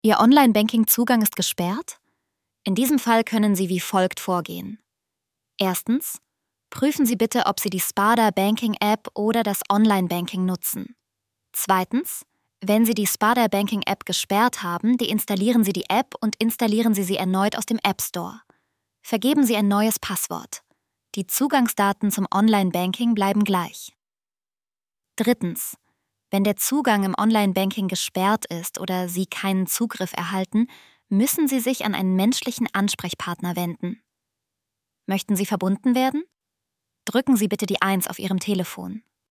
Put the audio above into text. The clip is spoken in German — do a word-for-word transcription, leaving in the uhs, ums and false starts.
Ihr Online-Banking-Zugang ist gesperrt? In diesem Fall können Sie wie folgt vorgehen. Erstens, prüfen Sie bitte, ob Sie die Sparda Banking App oder das Online-Banking nutzen. Zweitens, wenn Sie die Sparda Banking App gesperrt haben, deinstallieren Sie die App und installieren Sie sie erneut aus dem App Store. Vergeben Sie ein neues Passwort. Die Zugangsdaten zum Online-Banking bleiben gleich. Drittens, wenn der Zugang im Online-Banking gesperrt ist oder Sie keinen Zugriff erhalten, müssen Sie sich an einen menschlichen Ansprechpartner wenden. Möchten Sie verbunden werden? Drücken Sie bitte die eins auf Ihrem Telefon.